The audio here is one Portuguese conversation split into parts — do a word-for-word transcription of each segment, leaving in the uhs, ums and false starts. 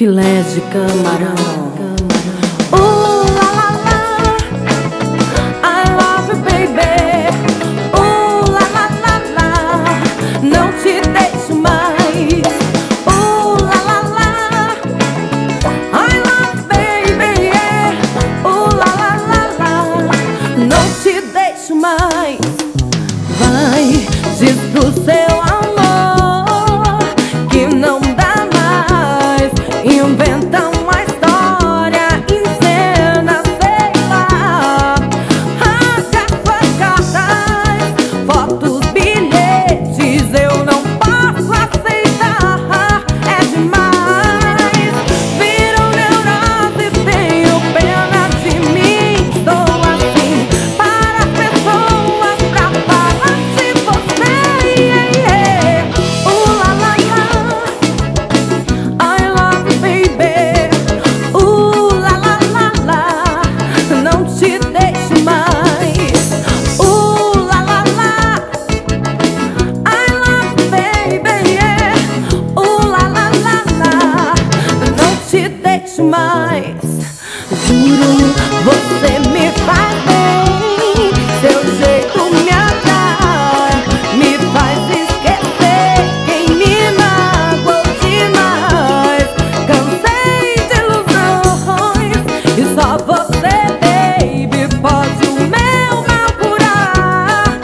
filé de camarão. Ooh, la, la, la. I love you, baby. Ooh, la, la, la, la. Não te deixo mais. Ooh, la, la, la. I love you, baby, yeah. Ooh, la, la, la, la. Não te deixo mais. Vai, diz pro seu amor que não dá mais. Inventa uma história, encena, sei lá. Rasga suas cartas, fotos, bilhetes. Eu não posso aceitar, é demais. Viram neurose, tenho pena de mim. Sou assim para as pessoas, pra falar de você, yeah, yeah. Ooh, la, la, la. I love you, baby. Ooh, la, la, la, la. Não te deixo mais. Ooh, la, la, la. I love you, baby, yeah. Ooh, la, la, la, la. Não te deixo mais. Juro, você me faz bem. Seu jeito me atrai, me faz esquecer quem me magoou demais. Cansei de ilusões e só você, baby, pode o meu mal curar.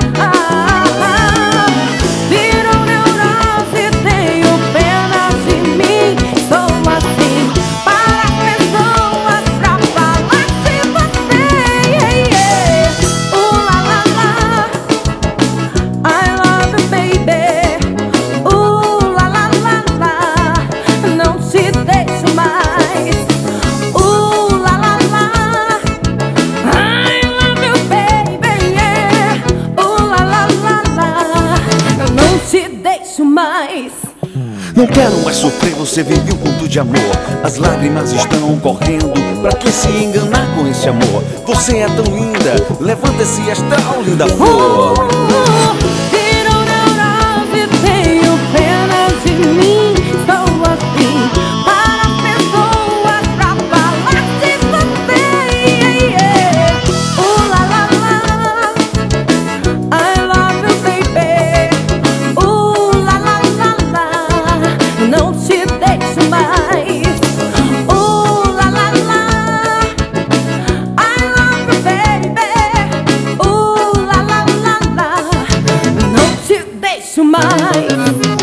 Virou neurose, tenho pena de mim. Sou assim para as pessoas, pra falar de você, yeah, yeah. Ooh, la, la, la. I love you, baby. Ooh, la, la, la, la. Não te deixo mais. Ooh, la, la, la. I love you, baby, yeah. Ooh, la, la, la, la. Não te deixo mais. Não quero mais sofrer, você vive um conto de amor. As lágrimas estão correndo, pra que se enganar com esse amor? Você é tão linda, levanta esse astral, linda flor. Virou neurose, tenho pena de mim. Sou assim para as pessoas, pra falar de você, yeah, yeah. Ooh, la, la, la. I love you, baby. Ooh, la, la, la, la. Não te deixo mais. Ooh, la, la, la. I love you, baby. Ooh, la, la, la, la. Não te deixo mais.